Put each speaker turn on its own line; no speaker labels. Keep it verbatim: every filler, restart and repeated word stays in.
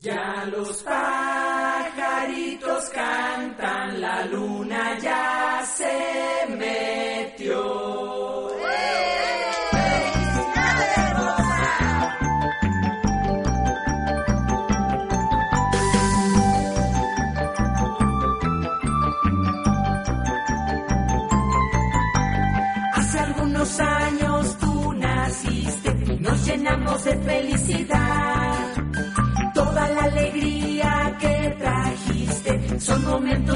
Ya los pajaritos cantan, la luna ya se metió. ¡Felicidades, Rosa! Hace algunos años tú naciste y nos llenamos de felicidad. Toda la alegría que trajiste son momentos